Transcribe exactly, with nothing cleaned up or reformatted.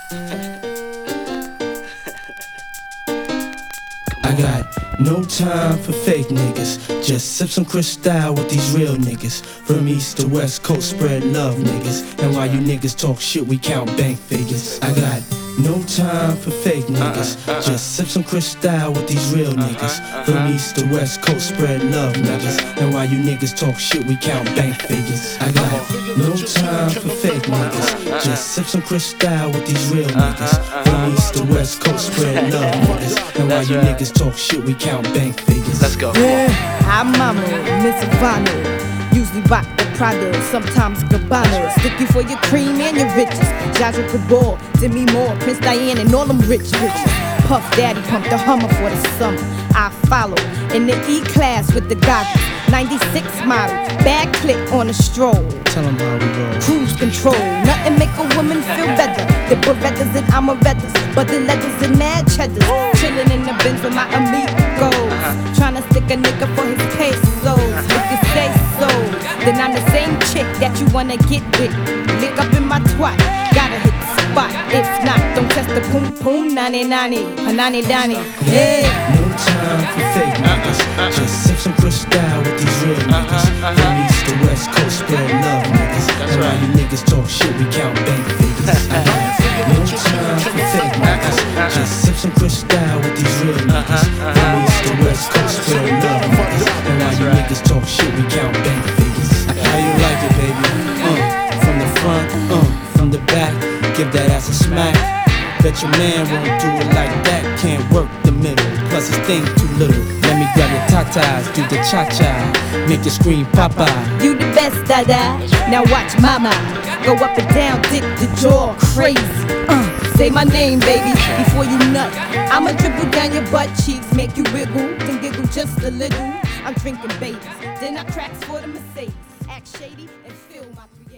I got no time for fake niggas. Just sip some Cristal with these real niggas. From east to west coast, spread love, niggas. And while you niggas talk shit, we count bank figures. I got no time for fake niggas. Just sip some Cristal with these real niggas. From east to west coast, spread love, niggas. And while you niggas talk shit, we count bank figures. I got no time for fake niggas. Just sip some Cristal with these real niggas. From east to west coast, spread love, niggas. And while you niggas talk shit, we count bank figures. Let's go. Yeah, I'm Mama, Miss Ivana. Usually rock the Prada, sometimes Gabbana. Sticky for your cream and your riches. Jaja Cabal, Demi Moore, Prince Diane, and all them rich bitches. Puff Daddy pump the Hummer for the summer. I follow in the E-class with the goggles. ninety-six model, bad click on a stroll. Tell 'em how we roll. Cruise control, nothing make a woman feel better. The Berettas and Amarettas, but the legends and mad cheddars. Chillin' in the Benz with my amigos, tryna stick a nigga for his pesos. If you say so, then I'm the same chick that you wanna get with. Lick up in my twat, gotta hit the spot. If not, don't test the poom poom, nani nani, panani dani. Yeah. No time for fake niggas. Just sip some Cristal with these real niggas. From east to west coast, spread love, niggas. And while you niggas talk shit, we count bank figures. I got no time for fake niggas. Just sip some Cristal with these real niggas. From east to west coast, spread love, niggas. And while you niggas talk shit, we count bank figures. How you like it, baby? Uh, from the front, uh, from the back, give that ass a smack. Bet your man won't do it like that. Can't work the middle, plus his thing too little. Let me grab your tatas, do the cha-cha, make you scream papa. You the best, dada. Now watch mama go up and down, dick the jaw, crazy. Uh, say my name, baby, before you nut. I'ma dribble down your butt cheeks, make you wiggle, then giggle just a little. I'm drinking babies, then I cracks for the Mercedes. Act shady and fill my three.